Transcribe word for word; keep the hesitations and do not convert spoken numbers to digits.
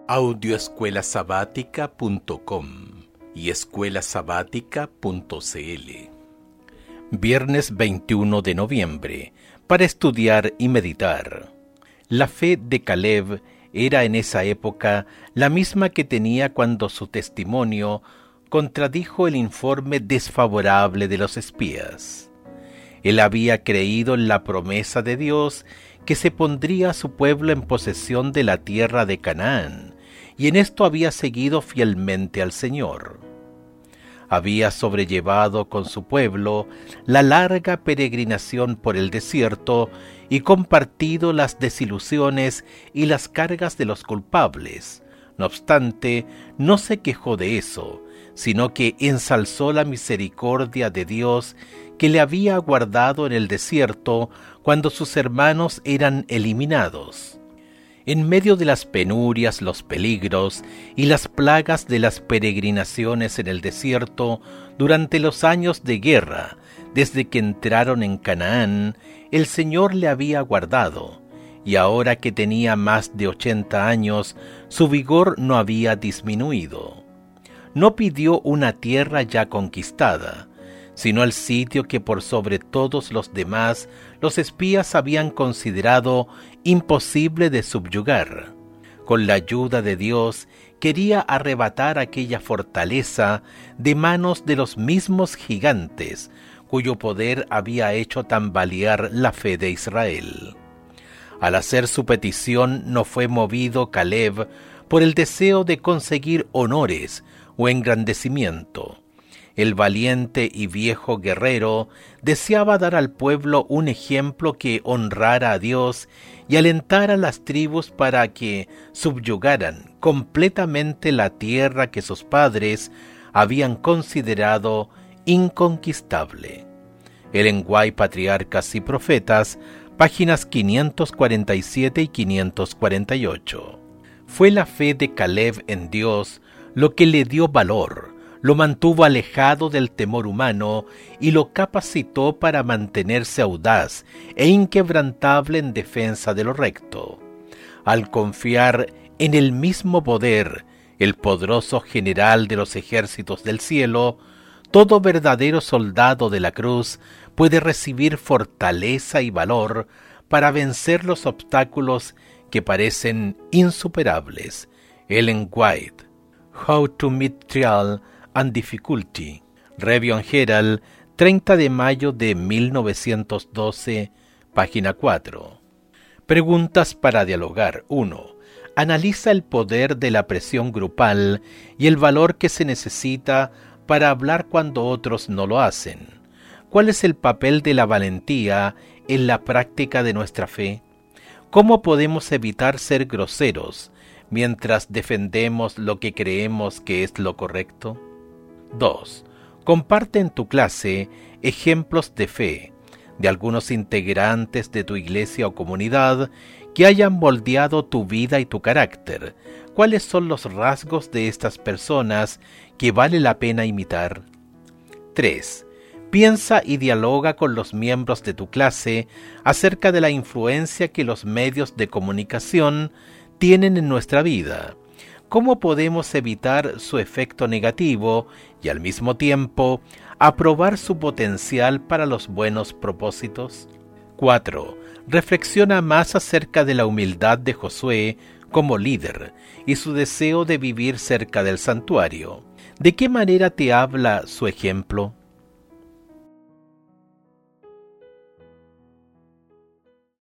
audio escuela sabática punto com y escuela sabática punto c l. Viernes veintiuno de noviembre, para estudiar y meditar. La fe de Caleb era en esa época la misma que tenía cuando su testimonio contradijo el informe desfavorable de los espías. Él había creído en la promesa de Dios que se pondría a su pueblo en posesión de la tierra de Canaán, y en esto había seguido fielmente al Señor. Había sobrellevado con su pueblo la larga peregrinación por el desierto y compartido las desilusiones y las cargas de los culpables. No obstante, no se quejó de eso, sino que ensalzó la misericordia de Dios que le había guardado en el desierto cuando sus hermanos eran eliminados. En medio de las penurias, los peligros y las plagas de las peregrinaciones en el desierto durante los años de guerra, desde que entraron en Canaán, el Señor le había guardado, y ahora que tenía más de ochenta años, su vigor no había disminuido. No pidió una tierra ya conquistada, sino el sitio que por sobre todos los demás los espías habían considerado imposible de subyugar. Con la ayuda de Dios quería arrebatar aquella fortaleza de manos de los mismos gigantes, cuyo poder había hecho tambalear la fe de Israel. Al hacer su petición no fue movido Caleb por el deseo de conseguir honores o engrandecimiento. El valiente y viejo guerrero deseaba dar al pueblo un ejemplo que honrara a Dios y alentara a las tribus para que subyugaran completamente la tierra que sus padres habían considerado inconquistable. Ellen White, Patriarcas y Profetas, páginas quinientos cuarenta y siete y quinientos cuarenta y ocho. Fue la fe de Caleb en Dios lo que le dio valor, lo mantuvo alejado del temor humano y lo capacitó para mantenerse audaz e inquebrantable en defensa de lo recto. Al confiar en el mismo poder, el poderoso general de los ejércitos del cielo, todo verdadero soldado de la cruz puede recibir fortaleza y valor para vencer los obstáculos que parecen insuperables. Ellen White, How to Meet Trial and Difficulty, Review and Herald, treinta de mayo de mil novecientos doce, página cuatro. Preguntas para dialogar. uno. Analiza el poder de la presión grupal y el valor que se necesita para hablar cuando otros no lo hacen. ¿Cuál es el papel de la valentía en la práctica de nuestra fe? ¿Cómo podemos evitar ser groseros mientras defendemos lo que creemos que es lo correcto? dos. Comparte en tu clase ejemplos de fe de algunos integrantes de tu iglesia o comunidad que hayan moldeado tu vida y tu carácter. ¿Cuáles son los rasgos de estas personas que vale la pena imitar? tres. Piensa y dialoga con los miembros de tu clase acerca de la influencia que los medios de comunicación tienen en nuestra vida. ¿Cómo podemos evitar su efecto negativo y al mismo tiempo aprobar su potencial para los buenos propósitos? cuatro. Reflexiona más acerca de la humildad de Josué como líder y su deseo de vivir cerca del santuario. ¿De qué manera te habla su ejemplo?